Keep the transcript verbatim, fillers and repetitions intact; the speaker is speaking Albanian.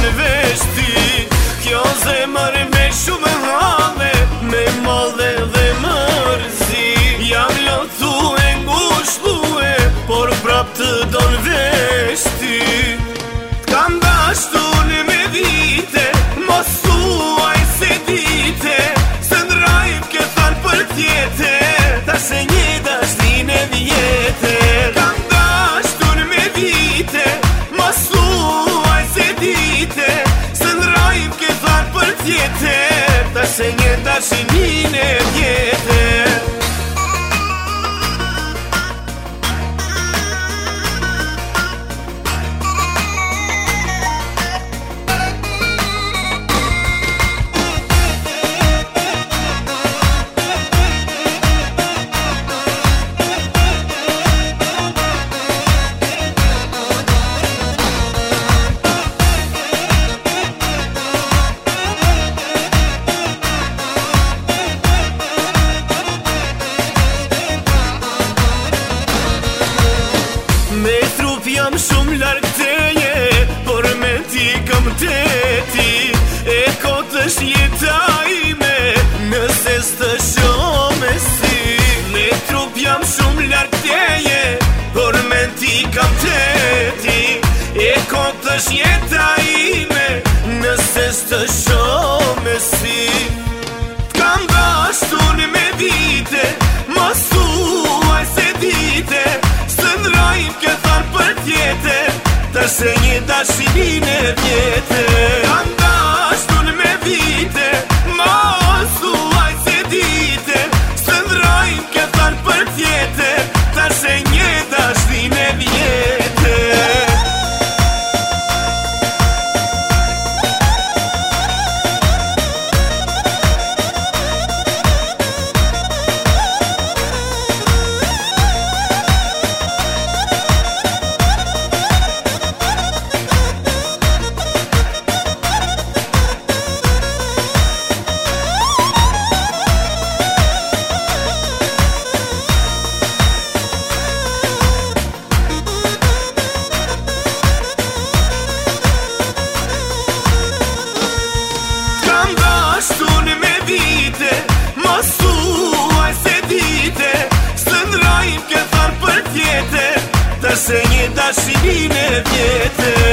donë veshti. Kjo zemër me shumë hame, me madhe dhe mërzi. Jam lotu e ngushlue, por prap të donë veshti. T'kam dashtun me vite, mos thuaj se dite, se ndrajm ke than për tjete, ta se një dashtin e vjete. T'kam dashtun me vite, mos thuaj se dite, se ndrajm ke than për tjete, ta se një dashtin e vjete. Me trup jam shumë larg teje, por me ti kam teti. E kotësh jeta ime, nëse s'të shome si. Me trup jam shumë larg teje, por me ti kam teti. E kotësh jeta ime, nëse s'të shome si. T'kam dashtun me vite, mos thuaj se dite, se ndrajm ke than për tjete, ta se një dashin e vjete. Kam dashtun me vite, mos thuaj se dite, se ndrajm ke than për tjete, ta se një dashin e vjete. Mos thuaj se dite, se ndrajm ke than për tjete, ta se një dashin e vjete.